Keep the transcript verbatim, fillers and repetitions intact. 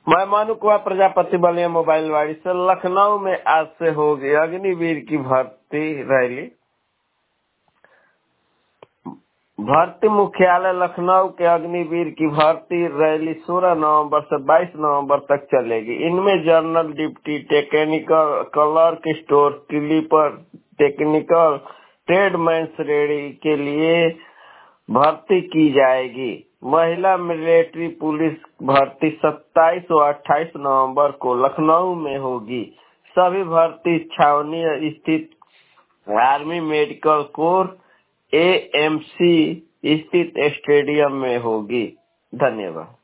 मैं मनु कुमार प्रजापति बलिया मोबाइल वाड़ी से लखनऊ में आज से होगी अग्निवीर की भर्ती रैली। भर्ती मुख्यालय लखनऊ के अग्निवीर की भर्ती रैली सोलह नवंबर से बाईस नवंबर तक चलेगी। इनमें general duty, technical, clerk, store keeper, technical, tradesman श्रेणी के लिए भर्ती की जाएगी। महिला मिलिट्री पुलिस भर्ती सत्ताईस और अट्ठाईस नवंबर को लखनऊ में होगी। सभी भर्ती छावनी स्थित army medical corps A M C स्थित स्टेडियम में होगी। धन्यवाद।